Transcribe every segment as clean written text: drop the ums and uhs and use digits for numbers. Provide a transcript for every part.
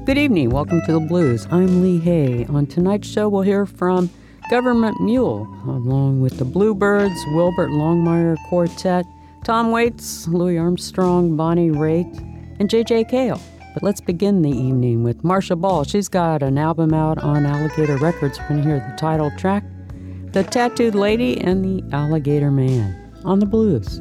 Good evening. Welcome to the Blues. I'm Lee Hay. On tonight's show, we'll hear from Government Mule, along with the Bluebirds, Wilbert Longmire Quartet, Tom Waits, Louis Armstrong, Bonnie Raitt, and J.J. Cale. But let's begin the evening with Marcia Ball. She's got an album out on Alligator Records. We're going to hear the title track, The Tattooed Lady and the Alligator Man, on the Blues.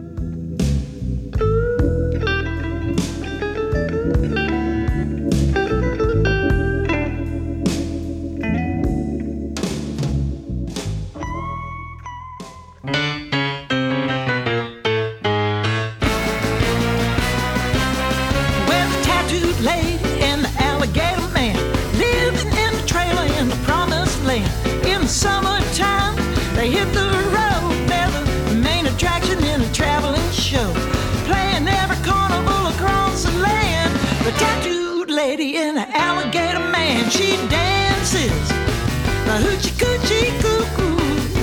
She dances the hoochie coochie cuckoo,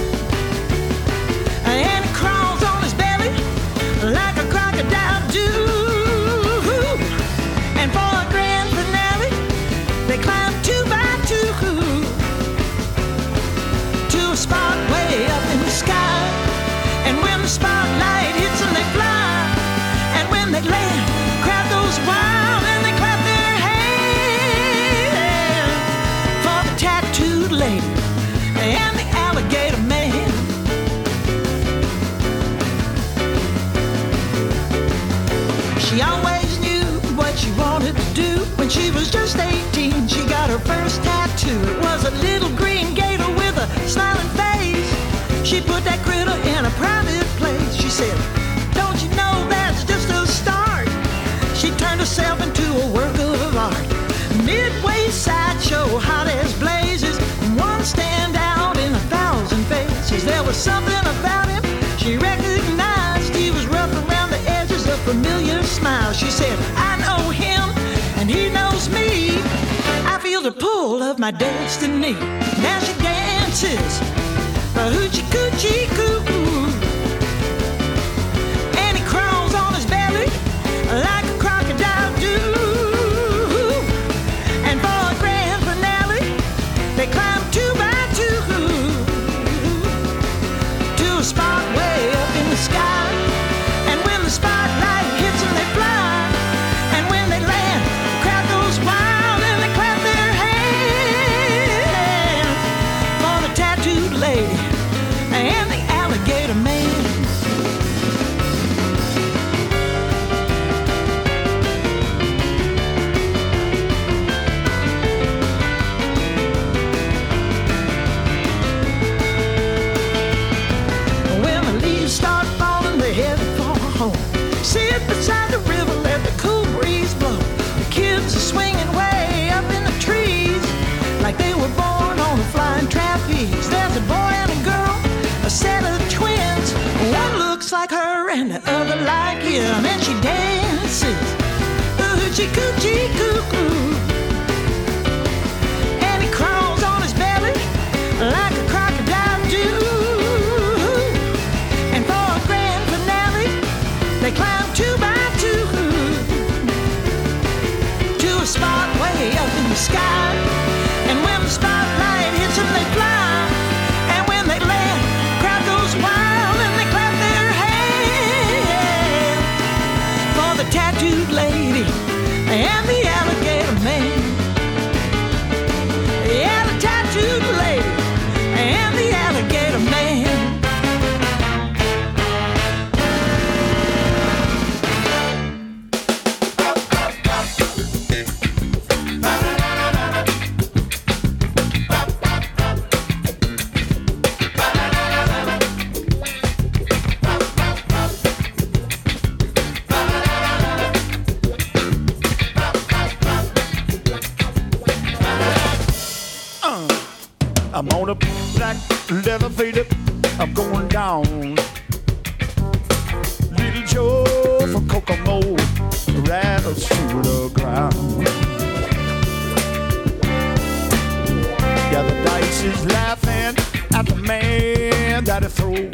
and he crawls on his belly like a crocodile do. And for a grand finale, they climb 2 by 2 to a spot way up in the sky. And when the spotlight hits them, they fly. And when they land, the crowd goes wild and they clap their lady and the alligator man. She always knew what she wanted to do. When she was just 18, she got her first tattoo. It was a little green gator with a smiling face. She put that critter in a private place. She said, don't you know that's just a start? She turned herself into a work of art. Midway sideshow, hot as blazes. One stand out in 1,000 faces. There was something about him she recognized. He was rough around the edges, a familiar smile. She said, I know him and he knows me. I feel the pull of my destiny. Now she dances the hoochie coochie cuckoo, and he crawls on his belly like a crocodile do. And for a grand finale, they climb 2 by 2 to a spot way up in the sky. And when the spotlight hits them, they fly. And when they land, the crowd goes wild and they clap their hands for the tattooed lady and the alligator man. Sit beside the river, let the cool breeze blow. The kids are swinging way up in the trees like they were born on a flying trapeze. There's a boy and a girl, a set of twins. One looks like her and the other like him. And she dances the hoochie coochie cuckoo, and he crawls on his belly like a crocodile do. And for a grand finale, they climb 2 by 2 to a spot way up in the sky. And when the spotlight hits them, they fly. And when they land, the crowd goes wild and they clap their hands for the tattooed lady and the alligator man. Yeah, the tattooed lady and the alligator man. I'm on a black leather faded, I'm going down. Little Joe from Kokomo rattles through the ground. Yeah, the dice is laughing at the man that he throwed,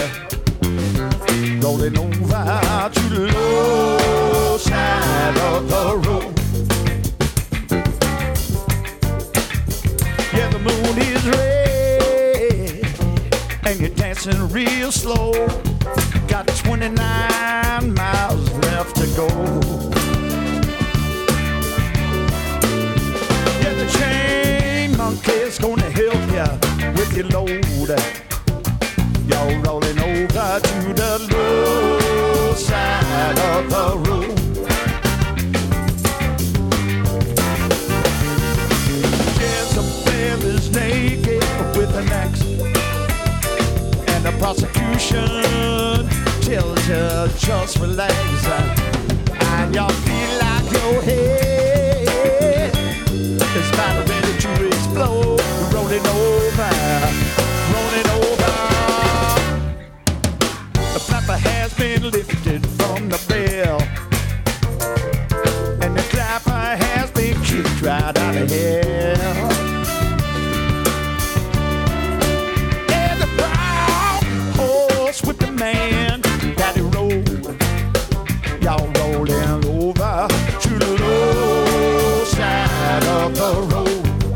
rolling over to the low side of the road. dancing real slow. Got 29 miles left to go. Yeah, the chain monkey's gonna help ya with your load. Y'all rolling over to the low side of the road. Jezebel is naked with an axe, and the prosecution tells you just relax, and y'all feel like your head is about ready to explode. Rolling over, rolling over. The flapper has been lifted from the bell, and the clapper has been kicked right out of hell. And the brown horse with the man that he rode, y'all rolling over to the low side of the road.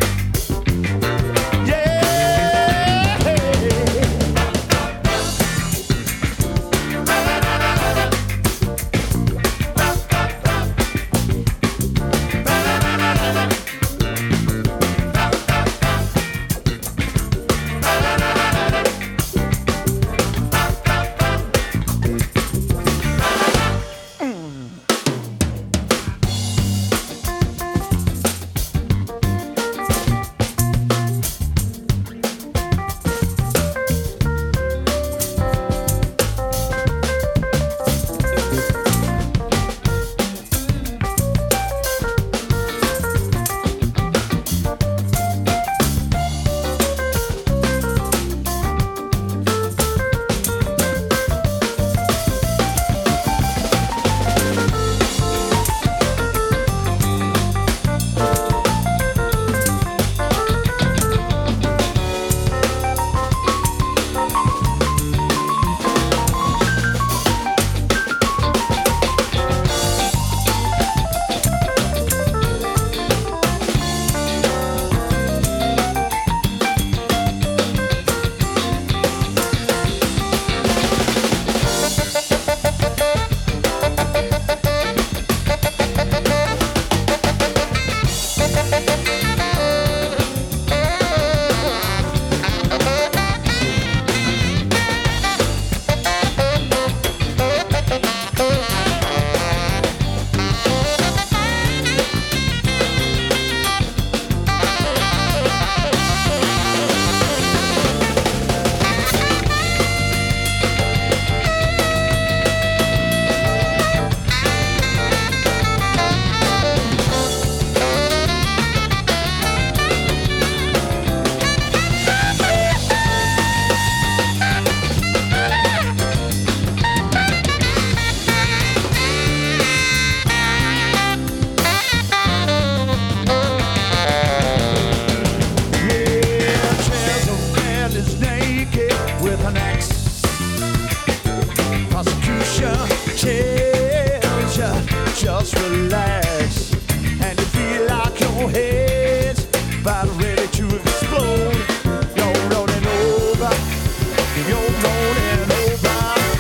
Just relax, and you feel like your head's about ready to explode. You're rolling over, you're rolling over.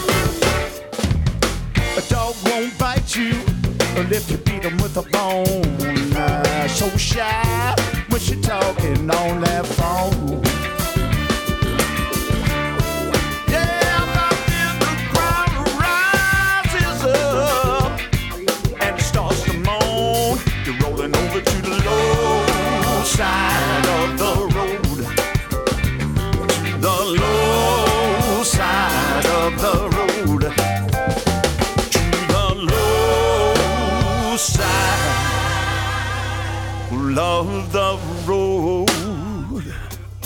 A dog won't bite you if you beat him with a bone. So shy when she's talking on that phone. Side of the road, the low side of the road, to the low side of the road.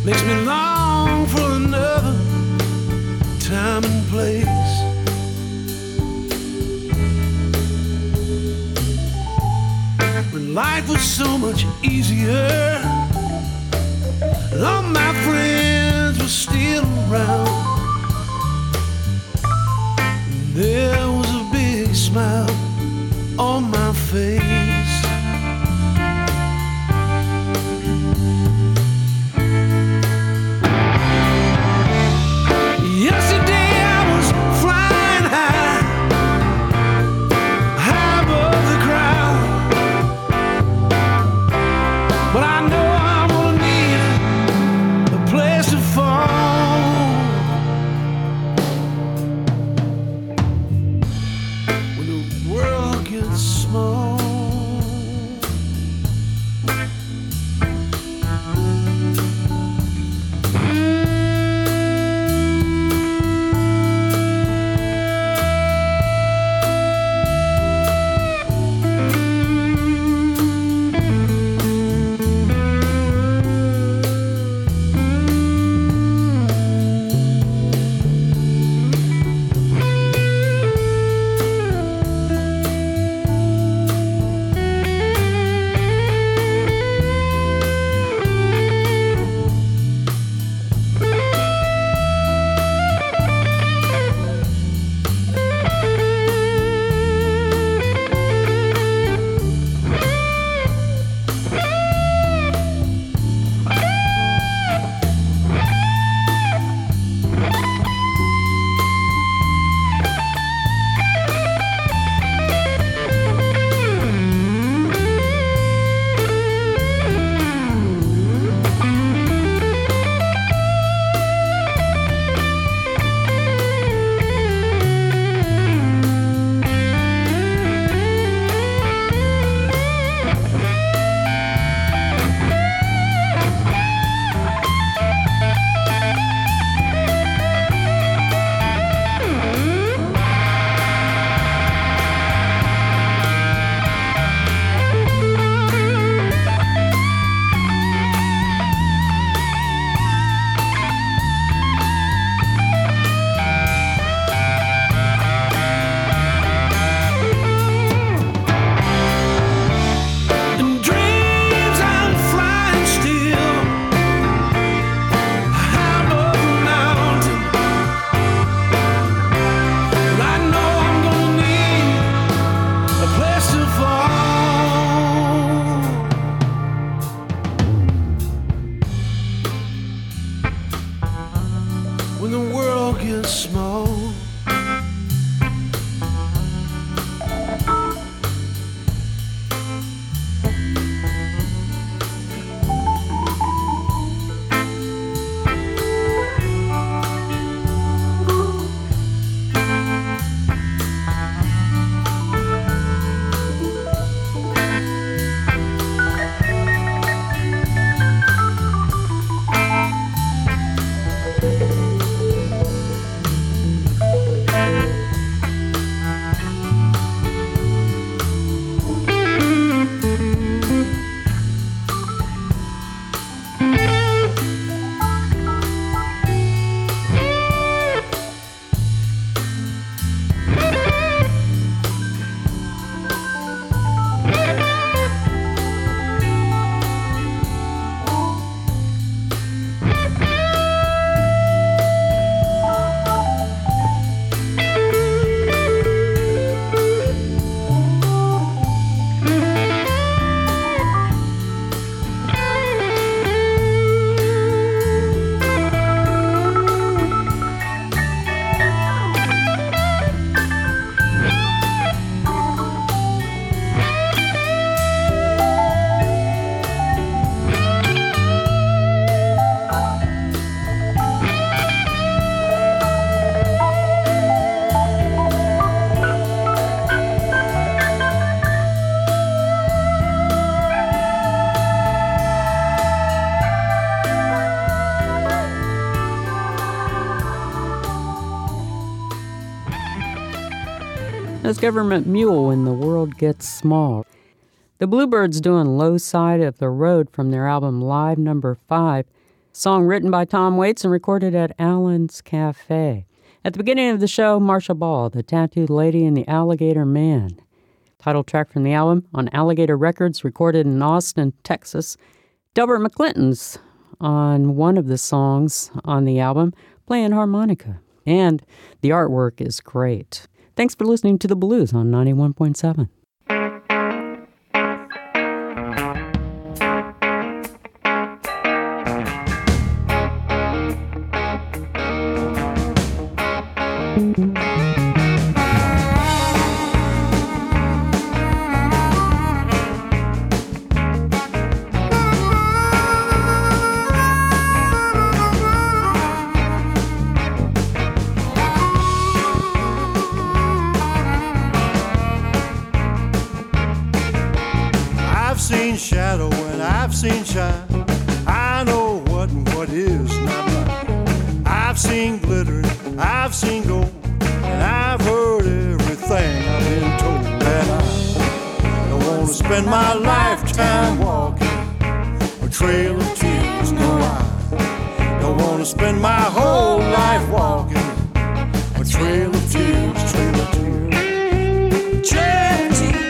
makes me long for another time and place. When life was so much easier, and all my friends were still around, and there was a big smile on my face. Yesterday I was flying high, high above the crowd, but I know I'm gonna need a place to fall when the world gets small. When the world gets small, That's Government Mule, When the World Gets Small. The Bluebirds doing Low Side of the Road from their album Live No. 5. Song written by Tom Waits and recorded at Allen's Cafe. At the beginning of the show, Marcia Ball, The Tattooed Lady and the Alligator Man. Title track from the album on Alligator Records, recorded in Austin, Texas. Delbert McClinton's on one of the songs on the album, playing harmonica. And the artwork is great. Thanks for listening to The Blues on 91.7. I've seen shadow and I've seen shine. I know what and what is not mine. I've seen glitter and I've seen gold, and I've heard everything I've been told. And I don't want to spend my lifetime walking a trail of tears. No, I don't want to spend my whole life walking a trail of tears, trail of tears, trail of tears.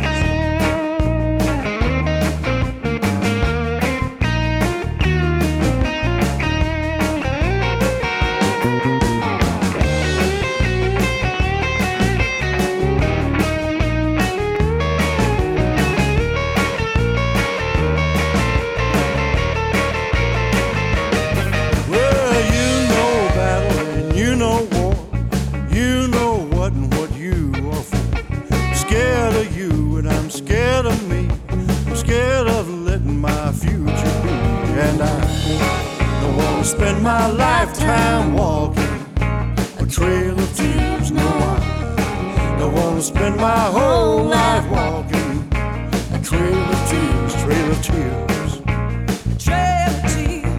Spend my lifetime walking a trail of tears. No, I don't want to spend my whole life walking a trail of tears, trail of tears, trail of tears.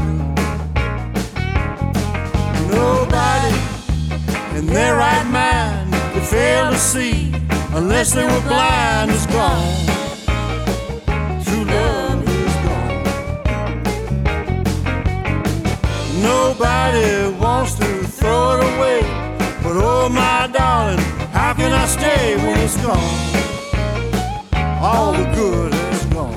Nobody in their right mind could fail to see, unless they were blind, is gone. True love is gone. Nobody wants to throw it away, but oh my darling, how can I stay when it's gone? All the good is gone.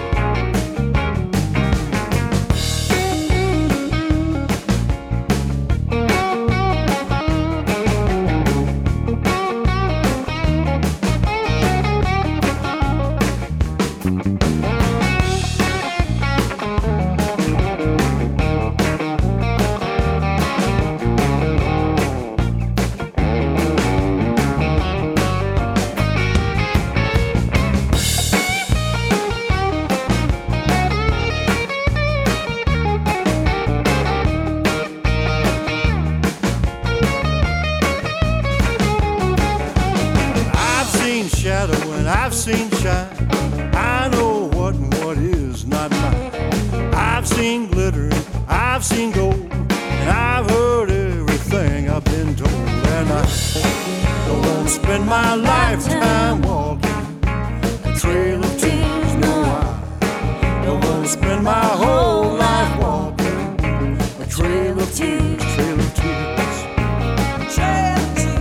I've seen shine, I know what and what is not mine. I've seen glitter, I've seen gold, and I've heard everything I've been told. And I don't want to spend my lifetime walking a trail of tears. No, I don't want to spend my whole life walking a trail of tears, trail of tears, trail of tears.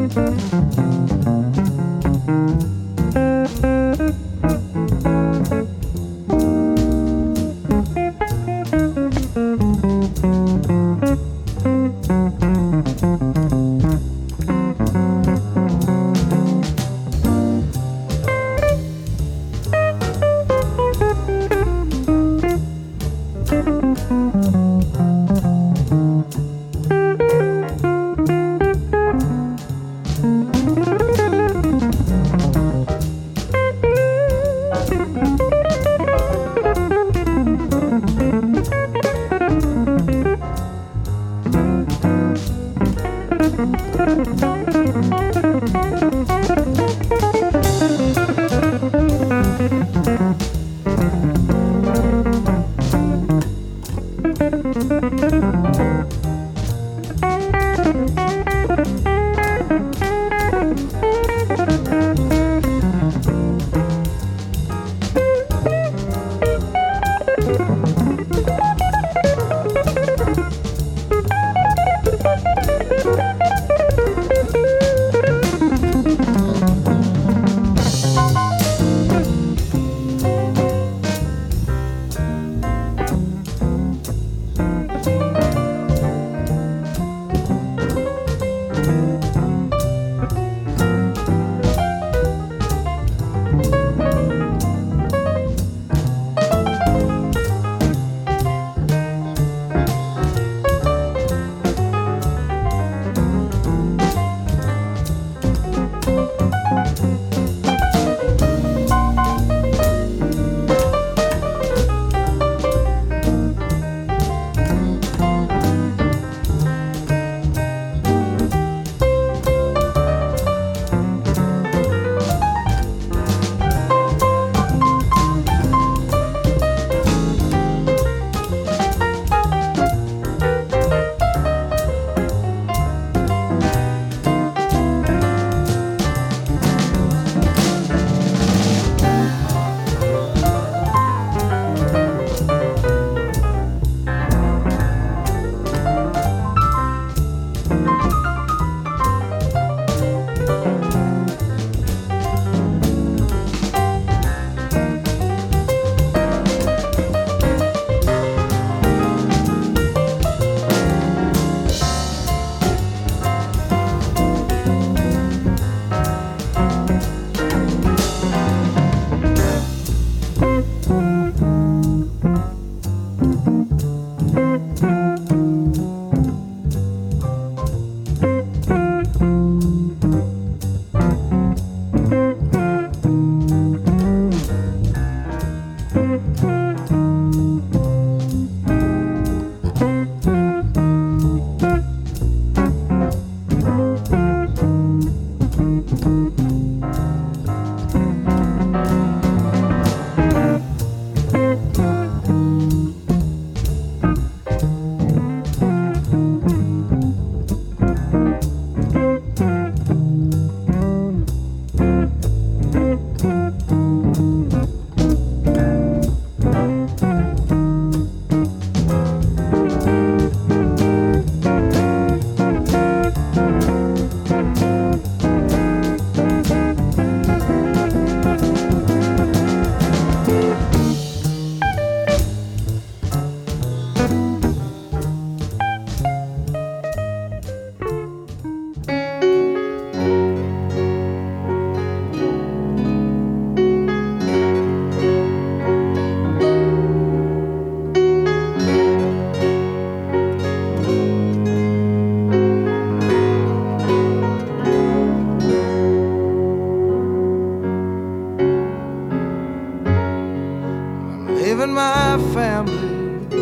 leaving my family,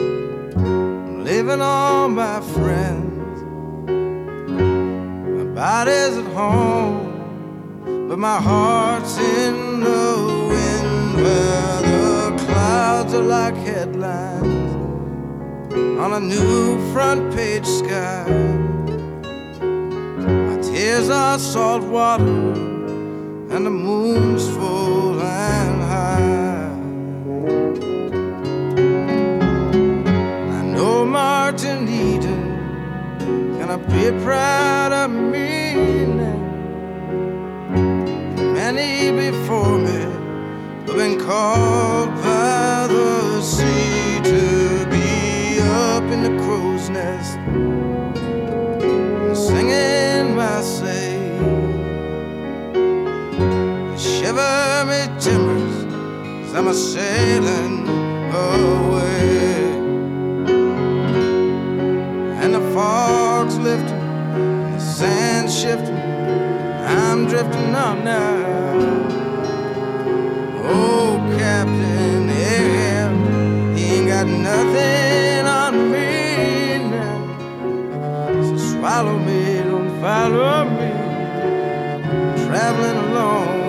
I'm leaving all my friends. My body's at home, but my heart's in the wind, where the clouds are like headlines on a new front page sky. My tears are salt water and the moon's full and high. I know Martin Eden cannot be proud of me now. Many before me have been called by the sea to be up in the crow's nest and singing my say. Shiver me timbers as I'm a-sailing away, and the fog's lifting, the sand's shifting, I'm drifting on now. Oh, Captain Ahab, he ain't got nothing on me now. So swallow me, don't follow me, traveling alone.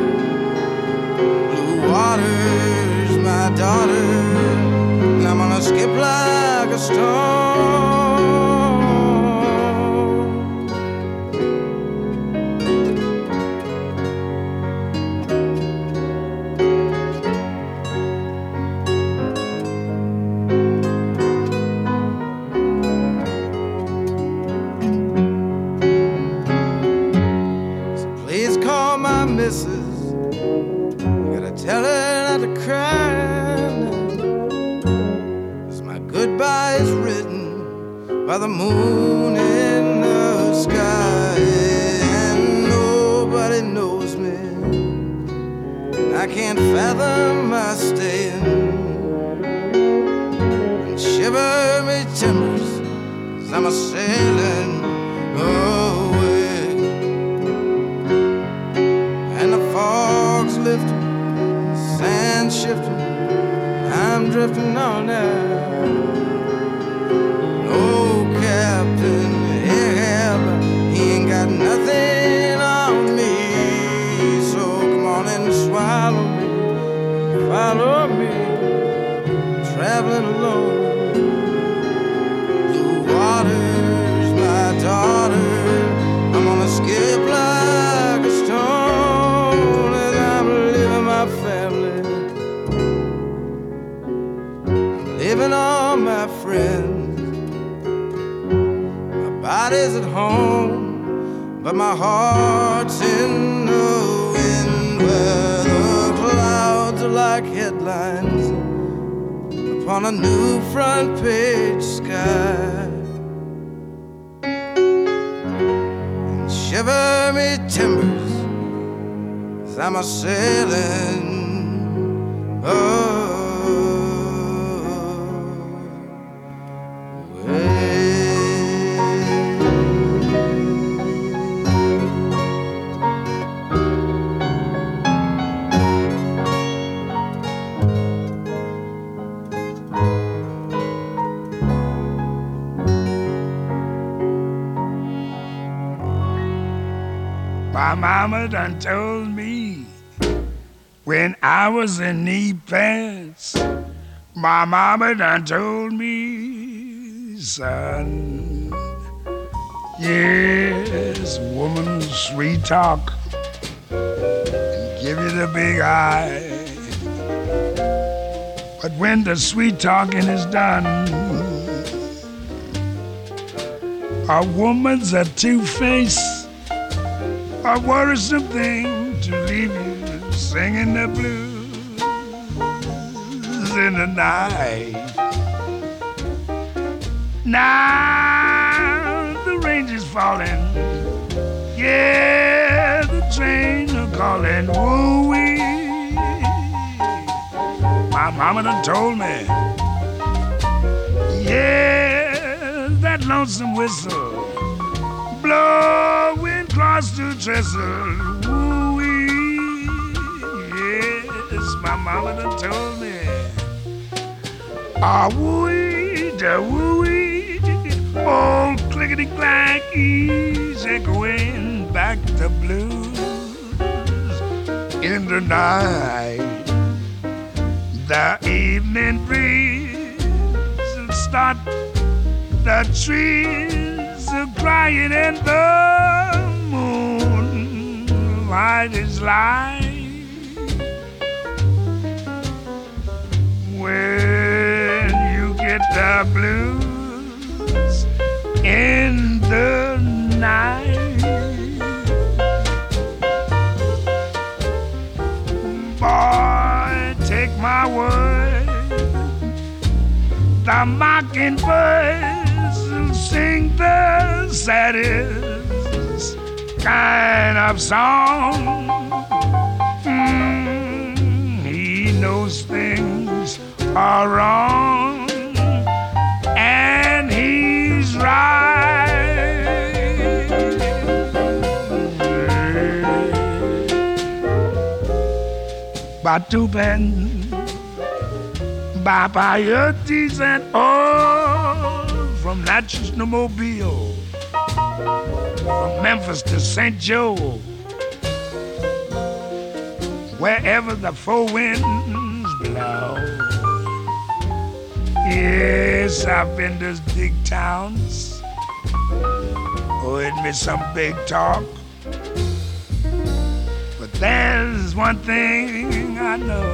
Blue water's my daughter, and I'm gonna skip like a stone. Missus, gotta tell her not to cry now, 'cause my goodbye is written by the moon in the sky, and nobody knows me, and I can't fathom my staying. And shiver me timbers, 'cause I'm a-sailing away. Fog's lifting, sand shifting, I'm drifting on now. Oh, Captain Ahab, he ain't got nothing on me. So come on and swallow me, follow me, traveling alone. Blue water's my daughter, I'm gonna skip like a stone. Family, living on my friends. My body's at home, but my heart's in the wind, where the clouds are like headlines upon a new front page sky. And shiver me timbers, I'm a-sailing away. My mama done told me when I was in knee pants, my mama done told me, son, yes, woman, sweet talk and give you the big eye. But when the sweet talking is done, a woman's a two-face, a worrisome thing to leave you singing the blues in the night. Now the rain is falling, yeah, the train are calling, woo-wee. My mama done told me, yeah, that lonesome whistle blowing across the trestle, woo-wee. Yes, my mama done told me, ah, woo-wee, da woo-wee, old clickety-clack, ease echoing back the blues in the night. The evening breeze will start the trees are crying and the moonlight is light. When you get the blues in the night, while mockingbirds sing the saddest kind of song. He knows things are wrong, and he's right. Batuben, Babayotis and all from Natchez to Mobile, from Memphis to St. Joe, wherever the four winds blow. Yes, I've been to big towns, heard me some big talk. But there's one thing I know.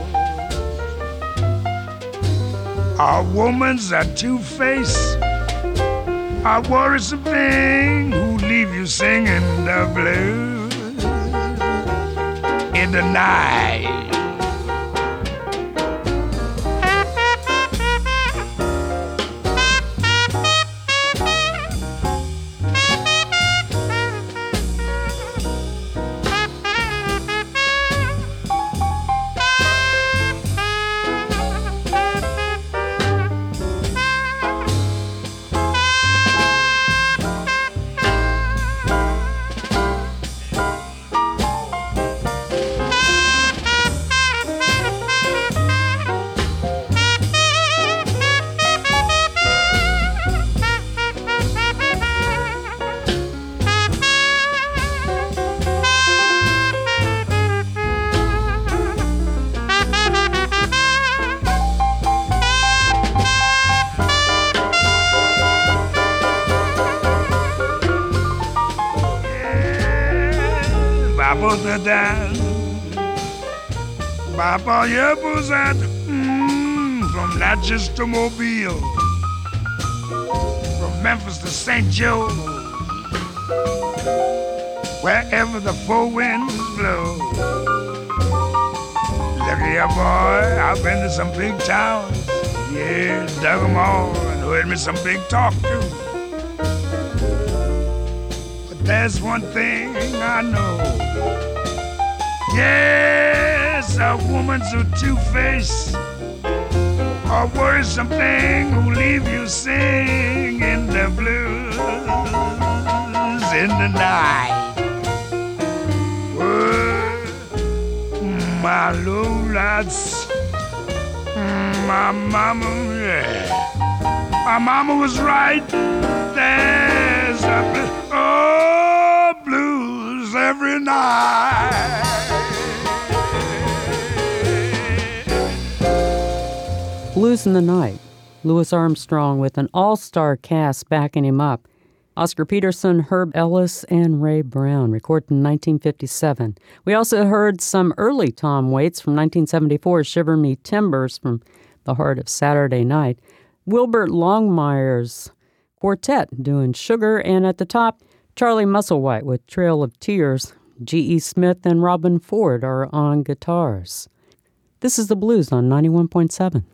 A woman's a two-faced, a worrisome thing who leave you singing the blues in the night. Papa Yabuzat, from Natchez to Mobile, from Memphis to St. Joe, wherever the four winds blow. Look here, boy, I've been to some big towns, yeah, dug them all, and heard me some big talk too. But there's one thing I know. Yes, a woman's a two-faced, a worrisome thing who leave you singing the blues in the night. Oh, my lowlights, my mama, yeah, my mama was right. There's a blues every night. Blues in the Night, Louis Armstrong with an all-star cast backing him up. Oscar Peterson, Herb Ellis, and Ray Brown, recorded in 1957. We also heard some early Tom Waits from 1974, Shiver Me Timbers from the heart of Saturday Night. Wilbert Longmire's quartet doing Sugar, and at the top, Charlie Musselwhite with Trail of Tears. G.E. Smith and Robin Ford are on guitars. This is the Blues on 91.7.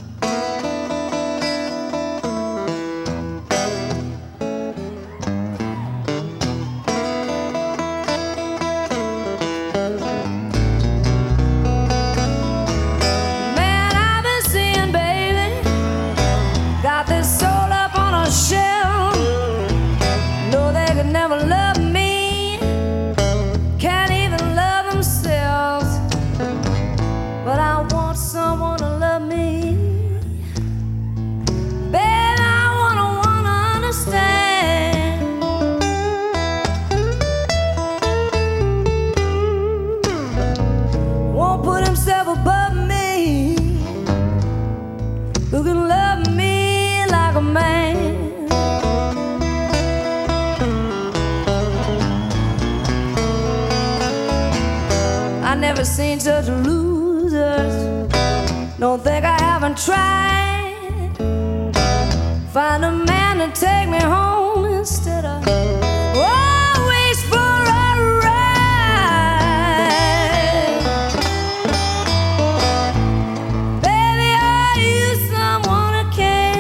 Seen such losers. Don't think I haven't tried. Find a man to take me home instead of always for a ride. Baby, are you someone who cares?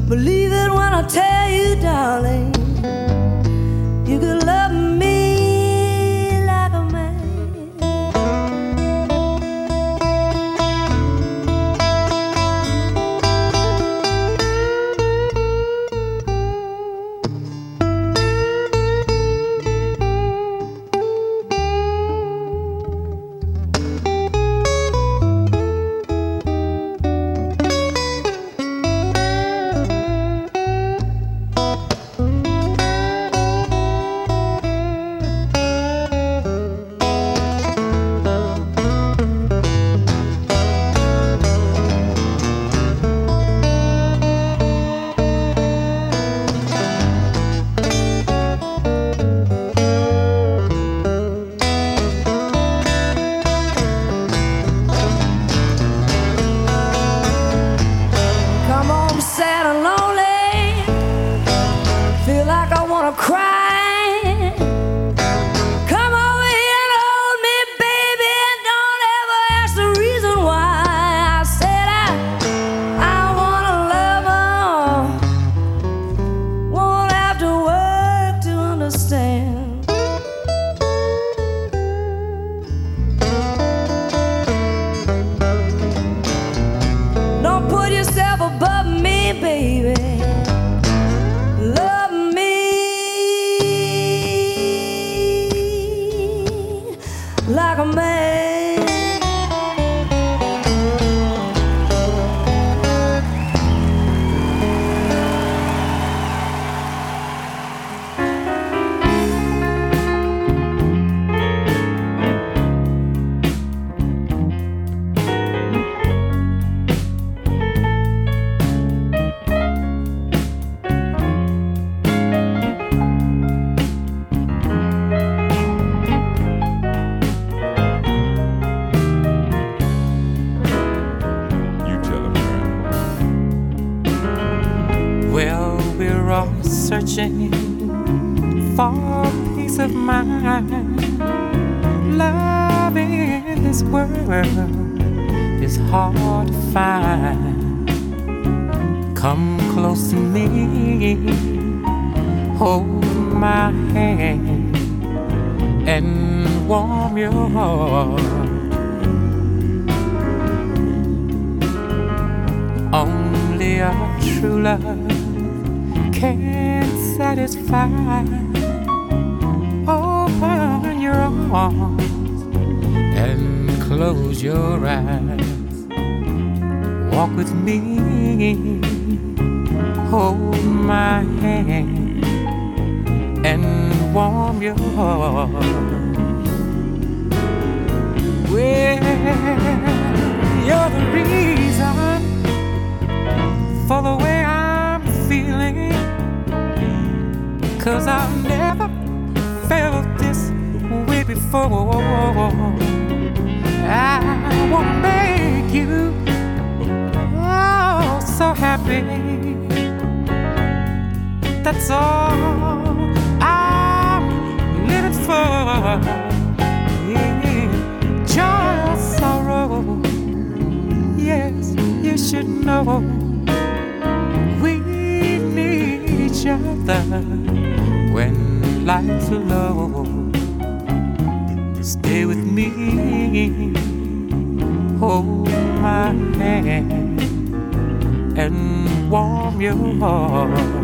Believe it when I tell you, darling, you could love me like a man. Searching for peace of mind. Love in this world is hard to find. Come close to me, hold my hand, and warm your heart. Only a true love can satisfy. Open your arms and close your eyes. Walk with me, hold my hand, and warm your heart. Well, you're the reason for the way I'm feeling, 'cause I've never felt this way before. I wanna make you oh so happy. That's all I'm living for. Yeah. Joy or sorrow, yes, you should know we need each other when life's low. Stay with me, hold my hand, and warm your heart.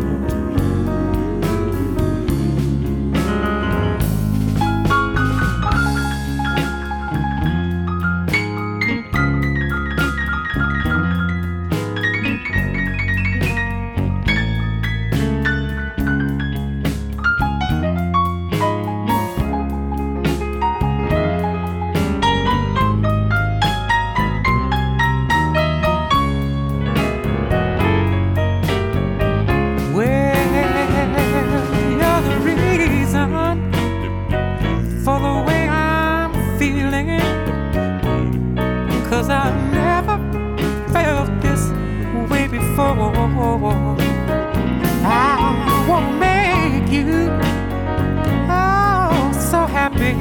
For the way I'm feeling, 'cause I've never felt this way before. I wanna make you oh so happy.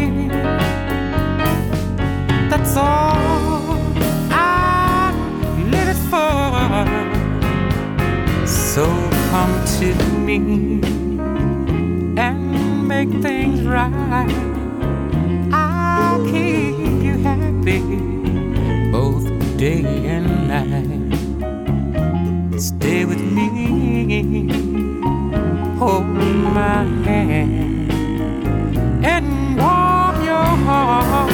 That's all I'm living for. So come to me and make things right. I'll keep you happy both day and night. Stay with me, hold my hand, and warm your heart.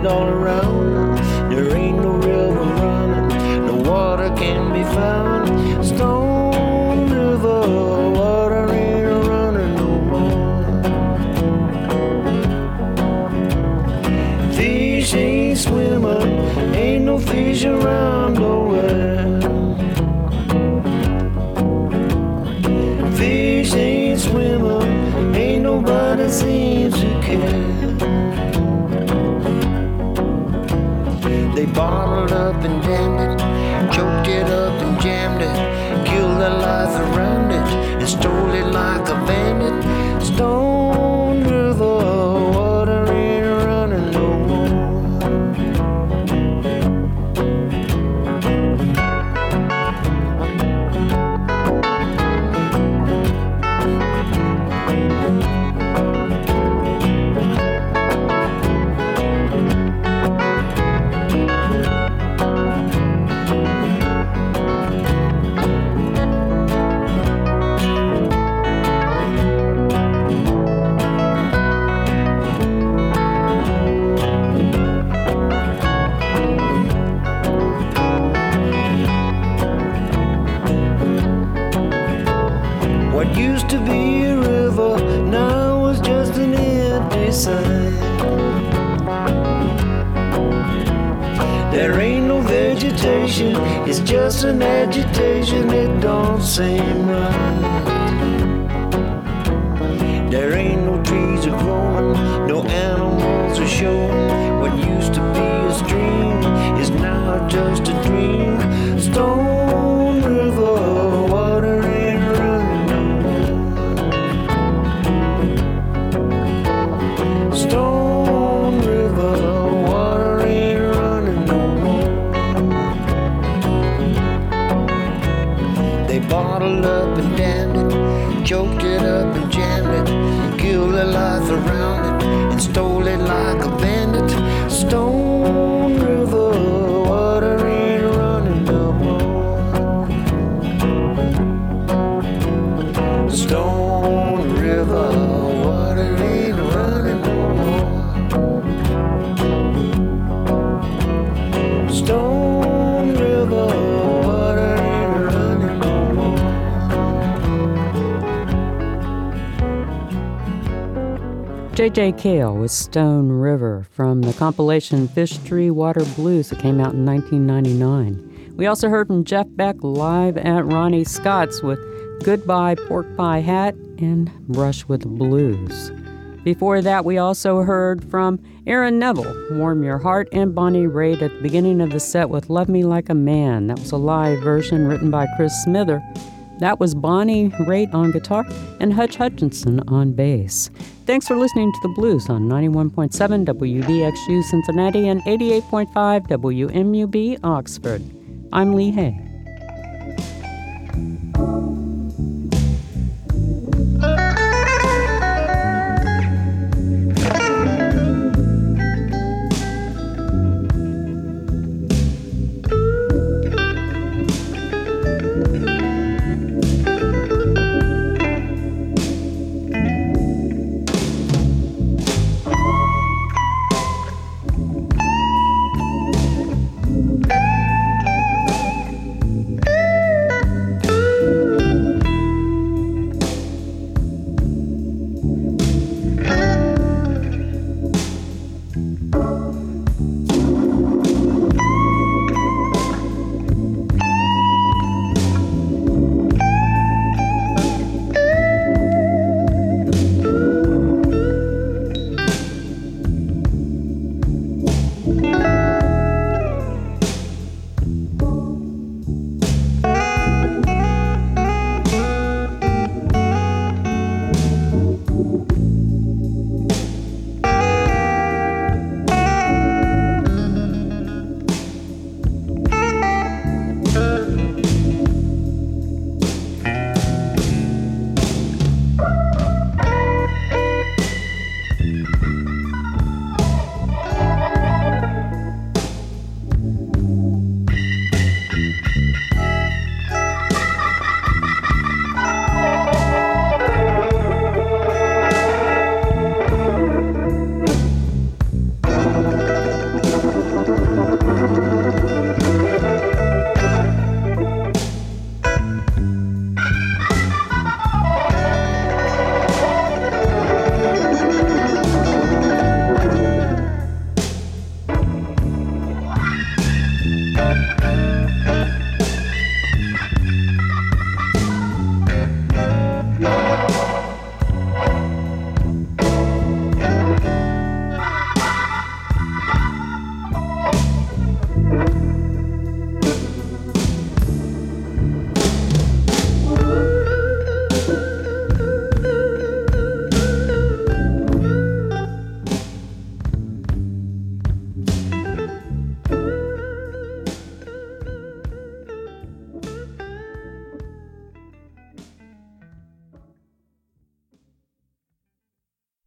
trees all around. There ain't no river running, no water can be found. Stone River, water ain't running no more. Fish ain't swimming, ain't no fish around nowhere. Fish ain't swimming, ain't nobody seems to care. They bottled up and damned it, choked it up and jammed it, killed the life around it, and stole it like a bandit. Stone River, water ain't running no more. What used to be a river now is just an empty sign. There ain't no vegetation, it's just an agitation, it don't seem right. There ain't no trees are growing, no animals are showing. What used to be a stream is now just a dream. Stone River, water ain't running no more. Stone River, water ain't running no more. They bottled up and damned it, choked it up and jammed it, killed the life around it, and stole it like a bandit. Stone River, water ain't running no more. Stone River, water ain't running no more. Stone River, water ain't running no more. J.J. Cale with Stone River from the compilation Fish Tree Water Blues that came out in 1999. We also heard from Jeff Beck live at Ronnie Scott's with Goodbye Pork Pie Hat and Brush with the Blues. Before that, we also heard from Aaron Neville, Warm Your Heart, and Bonnie Raitt at the beginning of the set with Love Me Like a Man. That was a live version written by Chris Smither. That was Bonnie Raitt on guitar and Hutch Hutchinson on bass. Thanks for listening to The Blues on 91.7 WVXU Cincinnati and 88.5 WMUB Oxford. I'm Lee Hay.